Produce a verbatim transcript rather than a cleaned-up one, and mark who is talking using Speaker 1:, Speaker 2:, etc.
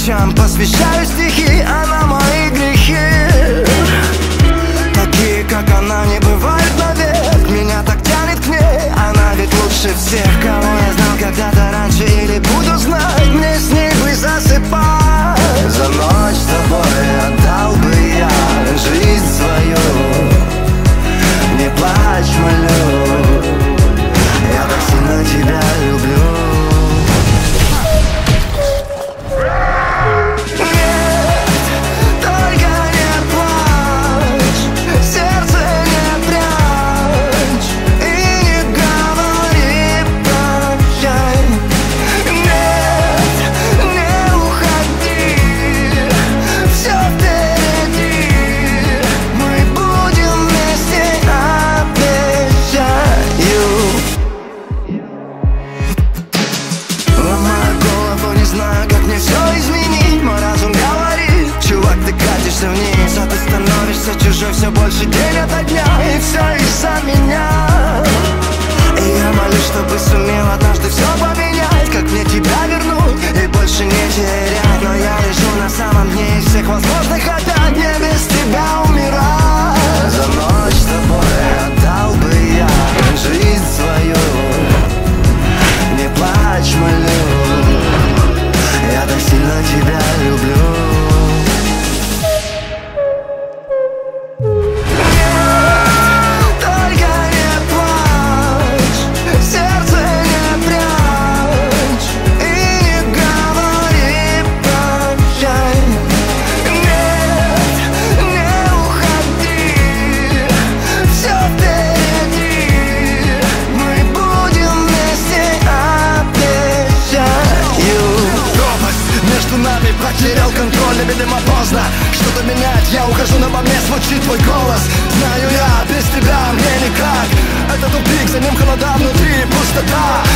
Speaker 1: ночам посвящаю стихи, она мои грехи. Такие, как она, не бывают навек. Меня так тянет к ней, она ведь лучше всех, кого я знал когда-то раньше или буду знать. Мне с ней бы засыпать. За ночь с тобой отдал бы я жизнь свою. Не плачь, молю, я так сильно тебя люблю. Вниз, а ты становишься чужой все больше день ото дня. И все из-за меня. И я молюсь, чтобы сумел однажды все поменять. Как мне тебя вернуть и больше не терять. Но я лежу на самом дне из всех возможных опять. Не без тебя умирать. За ночь с тобой отдал бы я жизнь свою. Не плачь, молю, я так сильно тебя люблю. Потерял контроль, невидимо поздно что-то менять, я ухожу, но во мне звучит твой голос. Знаю я, без тебя мне никак. Это тупик, за ним холода, внутри пустота.